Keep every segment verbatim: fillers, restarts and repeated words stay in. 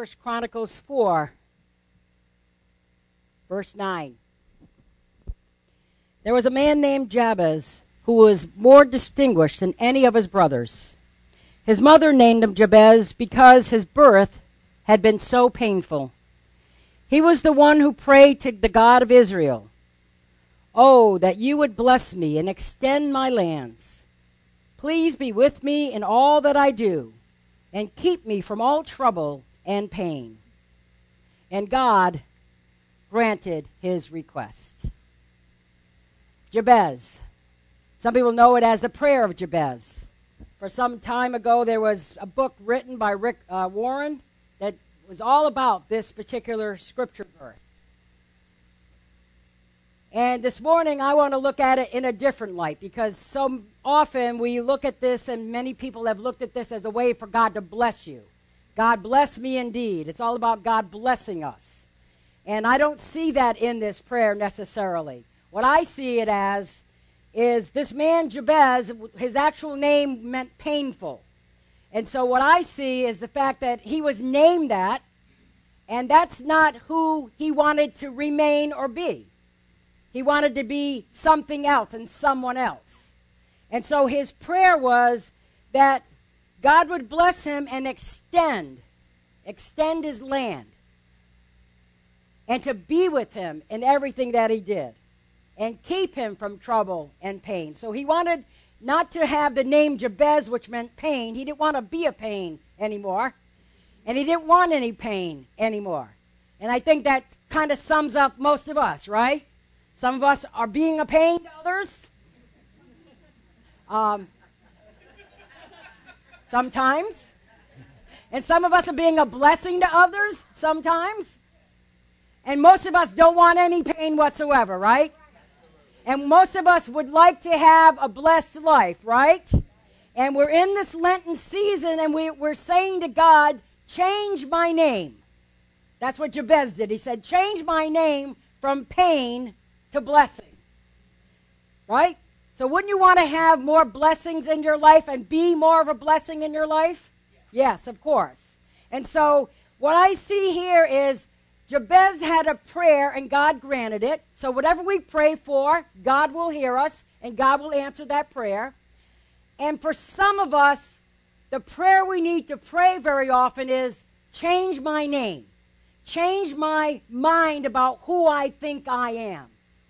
First Chronicles four, verse nine. There was a man named Jabez who was more distinguished than any of his brothers. His mother named him Jabez because his birth had been so painful. He was the one who prayed to the God of Israel, "Oh, that you would bless me and extend my lands. Please be with me in all that I do, and keep me from all trouble and pain." And God granted his request. Jabez. Some people know it as the prayer of Jabez. For some time ago, there was a book written by Rick uh, Warren that was all about this particular scripture verse. And this morning, I want to look at it in a different light, because so often we look at this, and many people have looked at this as a way for God to bless you. God bless me indeed. It's all about God blessing us. And I don't see that in this prayer necessarily. What I see it as is this man Jabez, his actual name meant painful. And so what I see is the fact that he was named that, and that's not who he wanted to remain or be. He wanted to be something else and someone else. And so his prayer was that God would bless him and extend, extend his land, and to be with him in everything that he did, and keep him from trouble and pain. So he wanted not to have the name Jabez, which meant pain. He didn't want to be a pain anymore. And he didn't want any pain anymore. And I think that kind of sums up most of us, right? Some of us are being a pain to others. Um, sometimes. And some of us are being a blessing to others sometimes. And most of us don't want any pain whatsoever, right? And most of us would like to have a blessed life, right? And we're in this Lenten season, and we, we're saying to God, change my name. That's what Jabez did. He said, change my name from pain to blessing. Right? So wouldn't you want to have more blessings in your life and be more of a blessing in your life? Yes, of course. And so what I see here is Jabez had a prayer, and God granted it. So whatever we pray for, God will hear us, and God will answer that prayer. And for some of us, the prayer we need to pray very often is, change my name. Change my mind about who I think I am.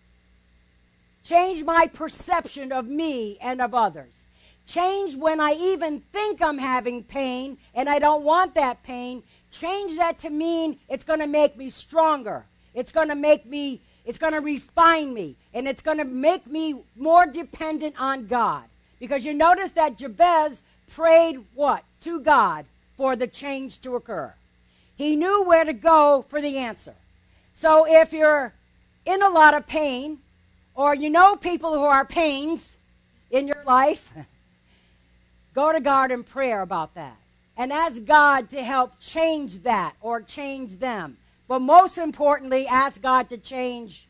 Change my perception of me and of others. Change when I even think I'm having pain, and I don't want that pain. Change that to mean it's going to make me stronger. It's going to make me, it's going to refine me. And it's going to make me more dependent on God. Because you notice that Jabez prayed what? To God for the change to occur. He knew where to go for the answer. So if you're in a lot of pain, or you know people who are pains in your life, go to God in prayer about that. And ask God to help change that or change them. But most importantly, ask God to change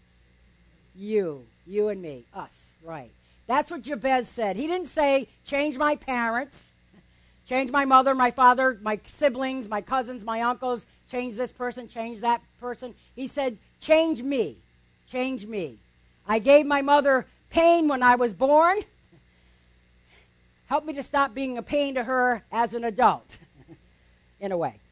you, you and me, us, right. That's what Jabez said. He didn't say, change my parents, change my mother, my father, my siblings, my cousins, my uncles, change this person, change that person. He said, change me, change me. I gave my mother pain when I was born. Help me to stop being a pain to her as an adult, in a way.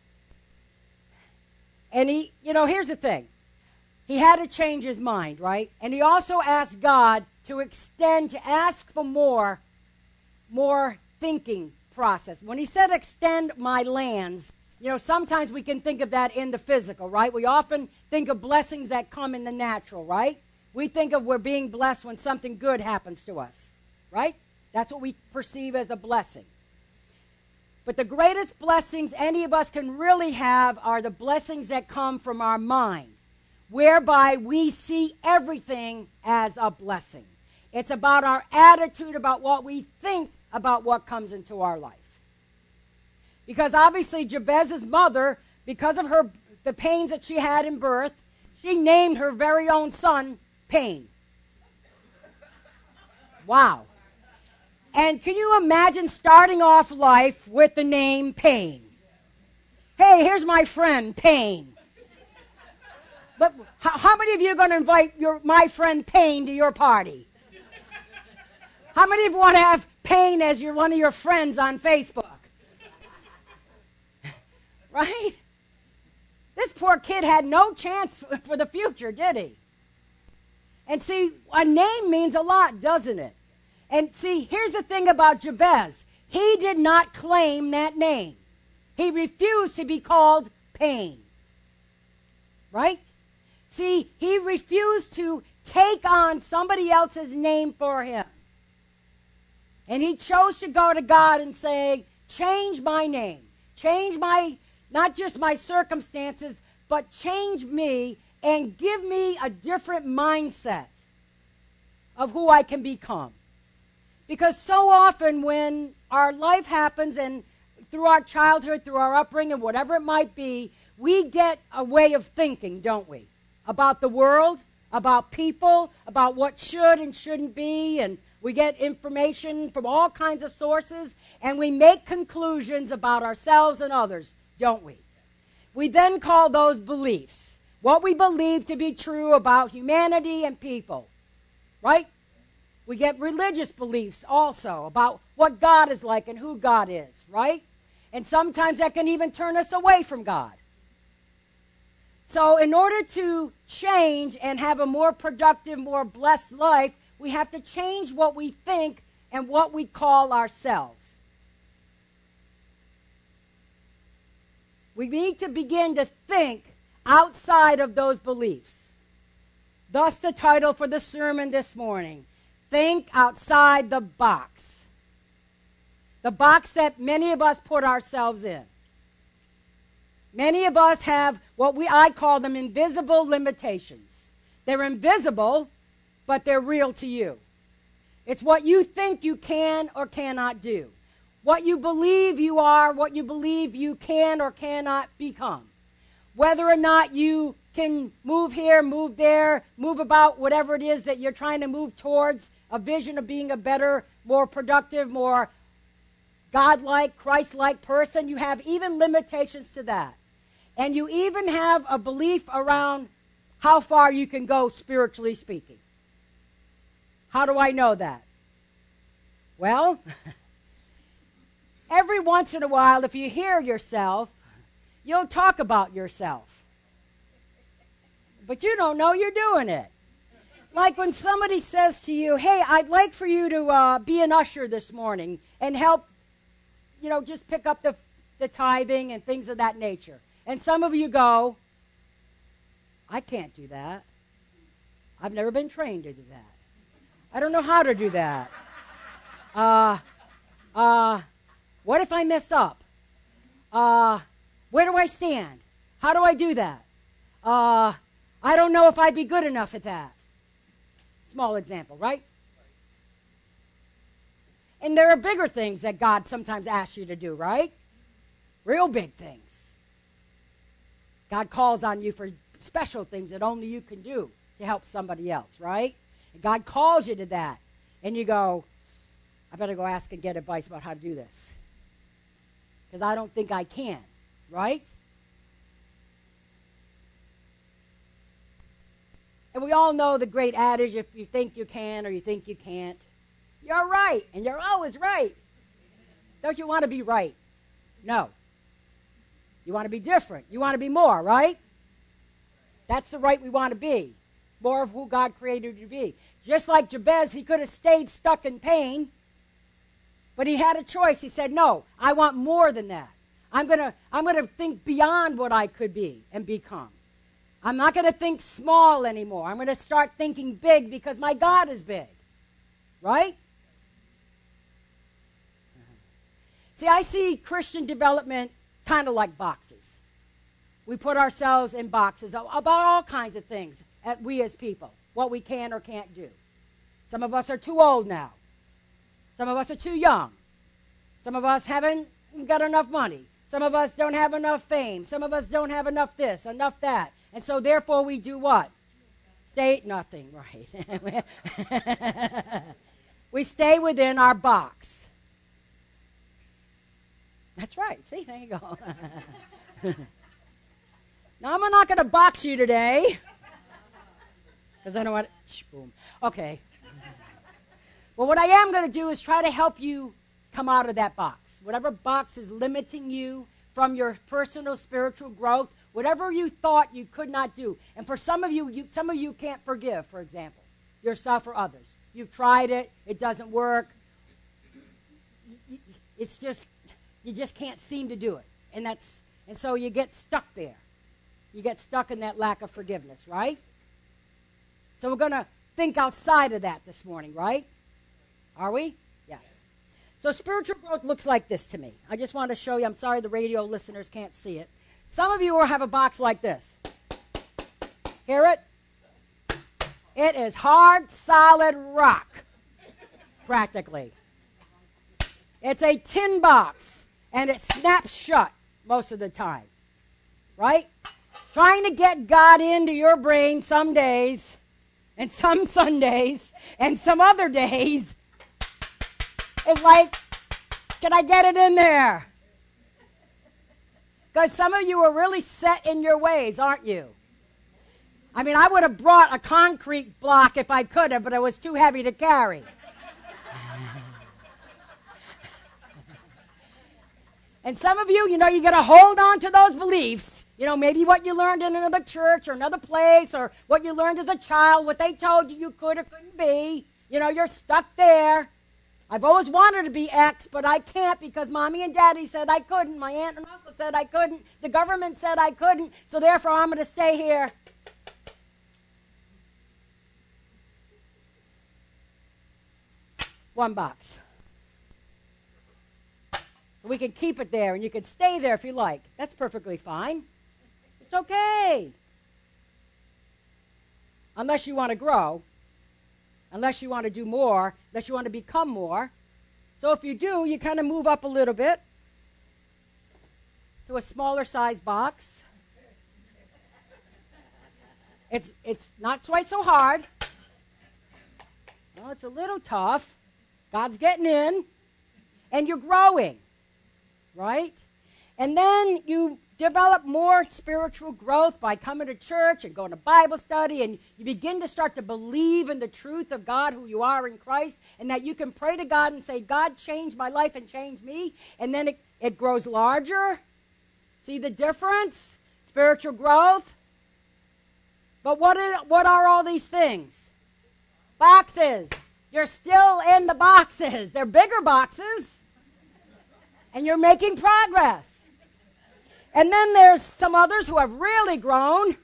And he, you know, here's the thing. He had to change his mind, right? And he also asked God to extend, to ask for more, more thinking process. When he said extend my lands, you know, sometimes we can think of that in the physical, right? We often think of blessings that come in the natural, right? We think of we're being blessed when something good happens to us, right? That's what we perceive as a blessing. But the greatest blessings any of us can really have are the blessings that come from our mind, whereby we see everything as a blessing. It's about our attitude, about what we think about what comes into our life. Because obviously Jabez's mother, because of her the pains that she had in birth, she named her very own son Pain. Wow. And can you imagine starting off life with the name Pain? hey, here's my friend, Pain. But how, how many of you are going to invite your my friend Pain to your party? How many of you want to have Pain as your one of your friends on Facebook? Right? This poor kid had no chance for the future, did he? And see, a name means a lot, doesn't it? And see, here's the thing about Jabez. He did not claim that name. He refused to be called Pain. Right? See, he refused to take on somebody else's name for him. And he chose to go to God and say, change my name. Change my, not just my circumstances, but change me and give me a different mindset of who I can become. Because so often when our life happens and through our childhood, through our upbringing, whatever it might be, we get a way of thinking, don't we? About the world, about people, about what should and shouldn't be, and we get information from all kinds of sources, and we make conclusions about ourselves and others, don't we? We then call those beliefs, what we believe to be true about humanity and people, right? We get religious beliefs also about what God is like and who God is, right? And sometimes that can even turn us away from God. So in order to change and have a more productive, more blessed life, we have to change what we think and what we call ourselves. We need to begin to think outside of those beliefs. Thus the title for the sermon this morning, Think Outside the Box. The box that many of us put ourselves in. Many of us have what we I call them invisible limitations. They're invisible, but they're real to you. It's what you think you can or cannot do. What you believe you are, what you believe you can or cannot become. Whether or not you can move here, move there, move about whatever it is that you're trying to move towards, a vision of being a better, more productive, more God-like, Christ-like person, you have even limitations to that. And you even have a belief around how far you can go spiritually speaking. How do I know that? Well, every once in a while, if you hear yourself, you'll talk about yourself. But you don't know you're doing it. Like when somebody says to you, hey, I'd like for you to uh, be an usher this morning and help, you know, just pick up the, the tithing and things of that nature. And some of you go, I can't do that. I've never been trained to do that. I don't know how to do that. Uh, uh, what if I mess up? Uh, where do I stand? How do I do that? Uh, I don't know if I'd be good enough at that. Small example, right? And there are bigger things that God sometimes asks you to do, right? Real big things. God calls on you for special things that only you can do to help somebody else, right? And God calls you to that. And you go, I better go ask and get advice about how to do this. Because I don't think I can, right? And we all know the great adage, if you think you can or you think you can't, you're right. And you're always right. Don't you want to be right? No. You want to be different. You want to be more, right? That's the right we want to be. More of who God created you to be. Just like Jabez, he could have stayed stuck in pain, but he had a choice. He said, no, I want more than that. I'm going to I'm going to think beyond what I could be and become. I'm not going to think small anymore. I'm going to start thinking big because my God is big. Right? See, I see Christian development kind of like boxes. We put ourselves in boxes about all kinds of things, we as people, what we can or can't do. Some of us are too old now. Some of us are too young. Some of us haven't got enough money. Some of us don't have enough fame. Some of us don't have enough this, enough that. And so therefore we do what? Stay, nothing, right. We stay within our box. That's right. See, there you go. Now, I'm not going to box you today. Because I don't want to. Boom. Okay. But what I am going to do is try to help you come out of that box. Whatever box is limiting you from your personal spiritual growth, whatever you thought you could not do. And for some of you, you some of you can't forgive, for example, yourself or others. You've tried it. It doesn't work. It's just, you just can't seem to do it. And that's and so you get stuck there. You get stuck in that lack of forgiveness, right? So we're going to think outside of that this morning, right? Are we? Yes. So spiritual growth looks like this to me. I just want to show you. I'm sorry the radio listeners can't see it. Some of you will have a box like this. Hear it? It is hard, solid rock, practically. It's a tin box, and it snaps shut most of the time, right? Trying to get God into your brain some days, and some Sundays, and some other days, is like, can I get it in there? Because some of you are really set in your ways, aren't you? I mean, I would have brought a concrete block if I could have, but it was too heavy to carry. And some of you, you know, you got to hold on to those beliefs. You know, maybe what you learned in another church or another place, or what you learned as a child, what they told you you could or couldn't be. You know, you're stuck there. I've always wanted to be X, but I can't because Mommy and Daddy said I couldn't. My aunt and uncle said I couldn't. The government said I couldn't. So therefore, I'm going to stay here. One box. So we can keep it there, and you can stay there if you like. That's perfectly fine. It's okay. Unless you want to grow. Unless you want to do more, unless you want to become more. So if you do, you kind of move up a little bit to a smaller size box. It's it's not quite so hard. Well, it's a little tough. God's getting in, and you're growing, right? And then you develop more spiritual growth by coming to church and going to Bible study, and you begin to start to believe in the truth of God, who you are in Christ, and that you can pray to God and say, God, change my life and change me. And then it, it grows larger. See the difference? Spiritual growth. But what is, what are all these things? Boxes. You're still in the boxes. They're bigger boxes. And you're making progress. And then there's some others who have really grown.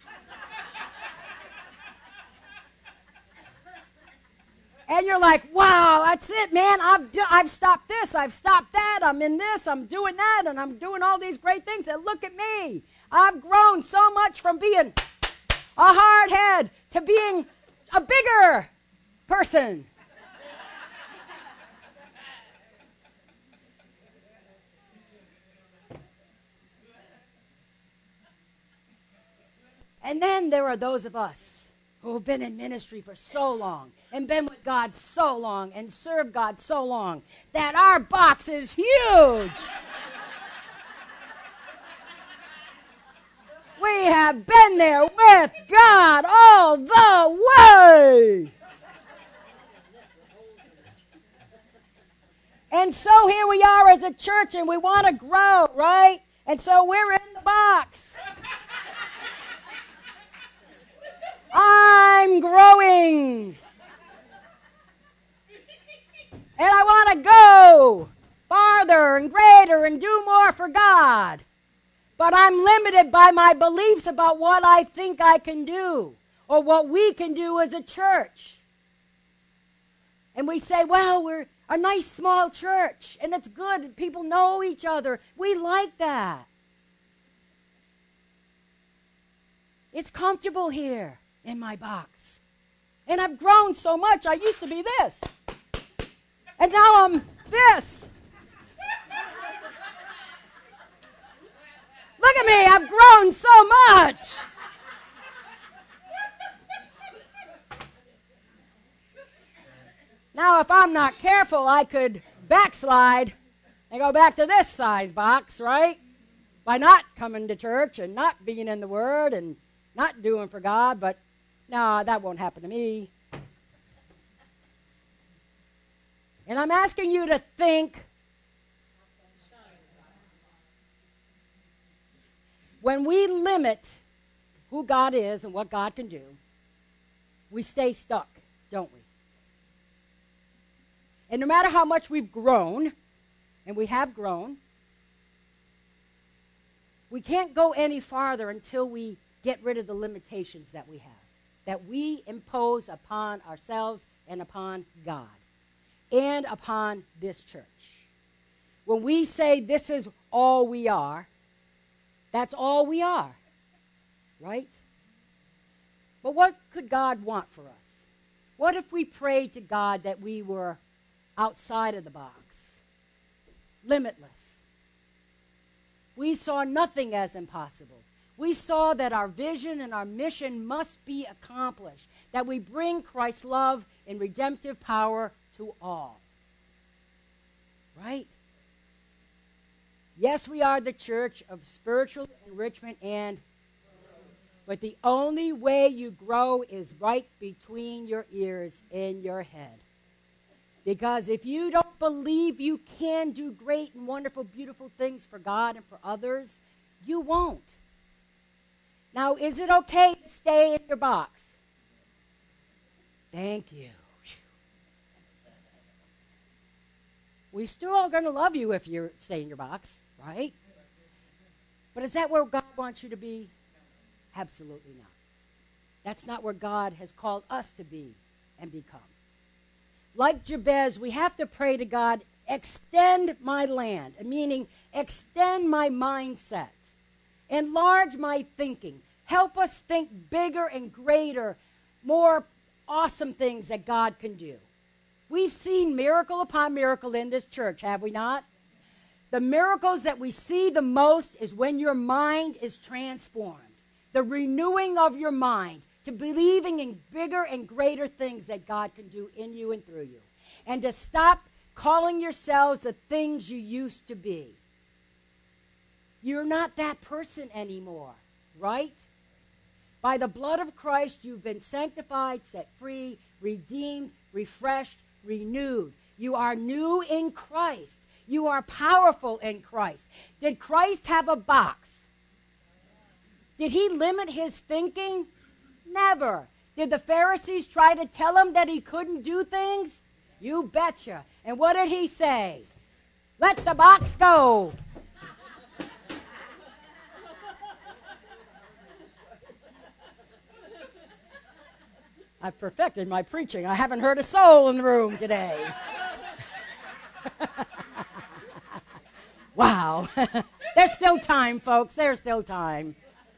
And you're like, wow, that's it, man. I've, do- I've stopped this. I've stopped that. I'm in this. I'm doing that. And I'm doing all these great things. And look at me. I've grown so much from being a hard head to being a bigger person. And then there are those of us who have been in ministry for so long and been with God so long and served God so long that our box is huge. We have been there with God all the way. And so here we are as a church, and we want to grow, right? And so we're in the box. I'm growing. And I want to go farther and greater and do more for God. But I'm limited by my beliefs about what I think I can do or what we can do as a church. And we say, well, we're a nice small church, and it's good. People know each other. We like that. It's comfortable here in my box. And I've grown so much. I used to be this. And now I'm this. Look at me. I've grown so much. Now, if I'm not careful, I could backslide and go back to this size box, right? by not coming to church and not being in the Word and not doing for God, but no, that won't happen to me. And I'm asking you to think, when we limit who God is and what God can do, we stay stuck, don't we? And no matter how much we've grown, and we have grown, we can't go any farther until we get rid of the limitations that we have, that we impose upon ourselves and upon God and upon this church. When we say this is all we are, that's all we are, right? But what could God want for us? What if we prayed to God that we were outside of the box, limitless? We saw nothing as impossible. We saw that our vision and our mission must be accomplished, that we bring Christ's love and redemptive power to all. Right? Yes, we are the church of spiritual enrichment and but the only way you grow is right between your ears in your head. Because if you don't believe you can do great and wonderful, beautiful things for God and for others, you won't. Now, is it okay to stay in your box? Thank you. We still are going to love you if you stay in your box, right? But is that where God wants you to be? Absolutely not. That's not where God has called us to be and become. Like Jabez, we have to pray to God, extend my land, meaning extend my mindset, enlarge my thinking, help us think bigger and greater, more awesome things that God can do. We've seen miracle upon miracle in this church, have we not? The miracles that we see the most is when your mind is transformed. The renewing of your mind to believing in bigger and greater things that God can do in you and through you. And to stop calling yourselves the things you used to be. You're not that person anymore, right? By the blood of Christ, you've been sanctified, set free, redeemed, refreshed, renewed. You are new in Christ. You are powerful in Christ. Did Christ have a box? Did he limit his thinking? Never. Did the Pharisees try to tell him that he couldn't do things? You betcha. And what did he say? Let the box go. I've perfected my preaching. I haven't heard a soul in the room today. Wow. There's still time, folks. There's still time.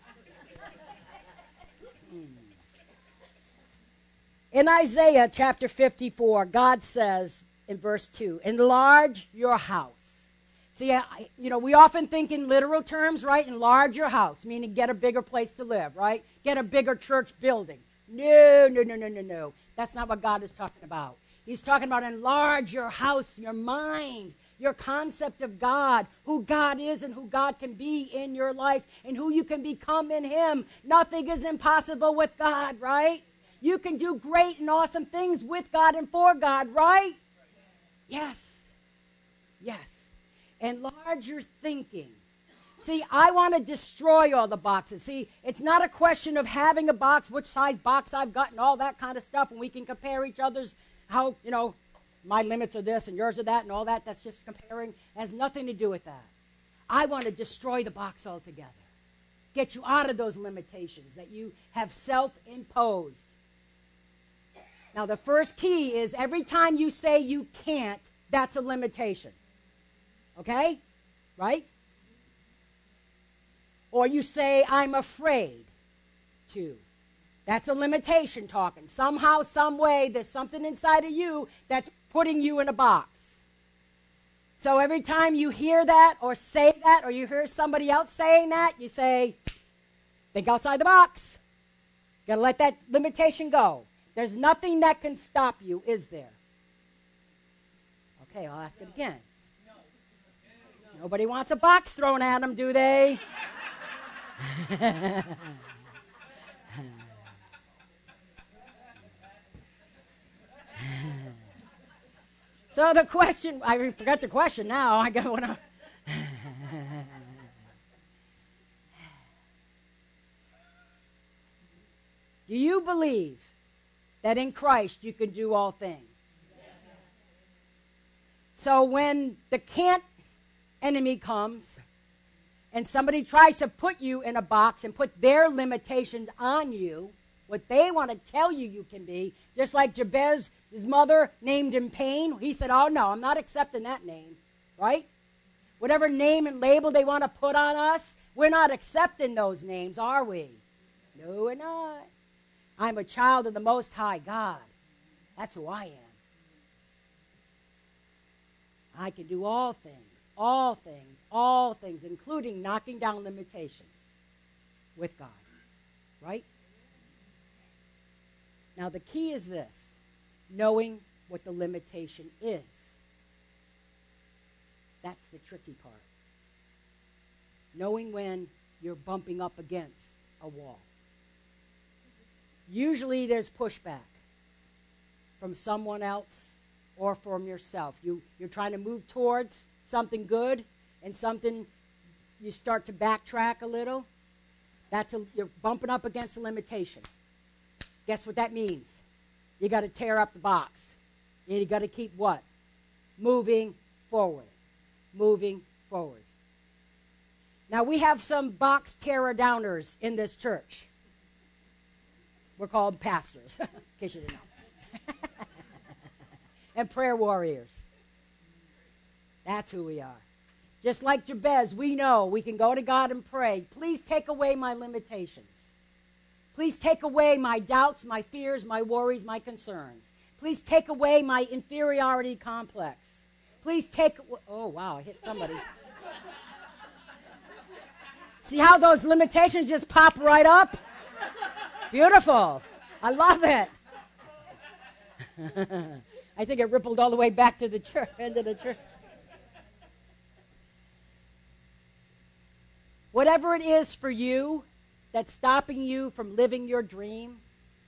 In Isaiah chapter fifty-four, God says in verse two, enlarge your house. See, I, you know, we often think in literal terms, right? Enlarge your house, meaning get a bigger place to live, right? Get a bigger church building. No, no, no, no, no, no. That's not what God is talking about. He's talking about enlarge your house, your mind, your concept of God, who God is and who God can be in your life and who you can become in him. Nothing is impossible with God, right? You can do great and awesome things with God and for God, right? Yes. Yes. Enlarge your thinking. See, I want to destroy all the boxes. See, it's not a question of having a box, which size box I've got and all that kind of stuff, and we can compare each other's, how, you know, my limits are this and yours are that and all that. That's just comparing. It has nothing to do with that. I want to destroy the box altogether. Get you out of those limitations that you have self-imposed. Now, the first key is every time you say you can't, that's a limitation. Okay? Right? Or you say, I'm afraid to. That's a limitation talking. Somehow, some way, there's something inside of you that's putting you in a box. So every time you hear that or say that or you hear somebody else saying that, you say, think outside the box. Got to let that limitation go. There's nothing that can stop you, is there? Okay, I'll ask it again. Nobody wants a box thrown at them, do they? So the question, I forgot the question now. I got one. Do you believe that in Christ you can do all things? Yes. So when the can't enemy comes and somebody tries to put you in a box and put their limitations on you, what they want to tell you you can be, just like Jabez, his mother named him Pain. He said, oh, no, I'm not accepting that name, right? Whatever name and label they want to put on us, we're not accepting those names, are we? No, we're not. I'm a child of the Most High God. That's who I am. I can do all things, all things, all things, including knocking down limitations with God, right? Now, the key is this, knowing what the limitation is. That's the tricky part. Knowing when you're bumping up against a wall. Usually there's pushback from someone else or from yourself. You, you're trying to move towards something good and something you start to backtrack a little. That's a, you're bumping up against a limitation. Guess what that means? You got to tear up the box. And you got to keep what? Moving forward. Moving forward. Now we have some box tearer downers in this church. We're called pastors, in case you didn't know. And prayer warriors. That's who we are. Just like Jabez, we know we can go to God and pray, please take away my limitations. Please take away my doubts, my fears, my worries, my concerns. Please take away my inferiority complex. Please take, oh wow, I hit somebody. See how those limitations just pop right up? Beautiful. I love it. I think it rippled all the way back to the church, end of the church. Whatever it is for you that's stopping you from living your dream,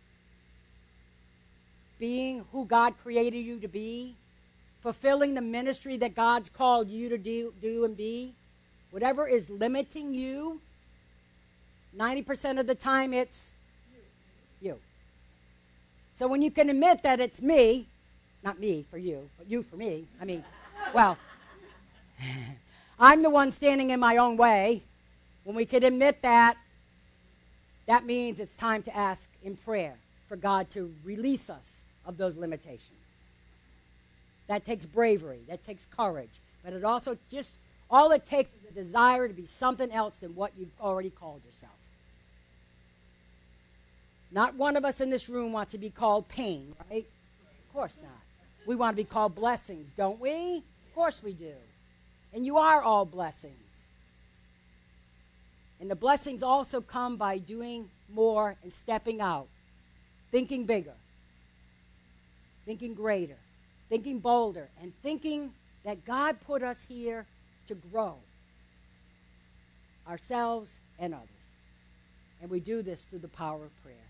being who God created you to be, fulfilling the ministry that God's called you to do, do and be, whatever is limiting you, ninety percent of the time it's you. So when you can admit that it's me, not me for you, but you for me, I mean, well, I'm the one standing in my own way. When we can admit that, that means it's time to ask in prayer for God to release us of those limitations. That takes bravery, that takes courage, but it also just, all it takes is a desire to be something else than what you've already called yourself. Not one of us in this room wants to be called pain, right? Of course not. We want to be called blessings, don't we? Of course we do. And you are all blessings. And the blessings also come by doing more and stepping out, thinking bigger, thinking greater, thinking bolder, and thinking that God put us here to grow ourselves and others. And we do this through the power of prayer.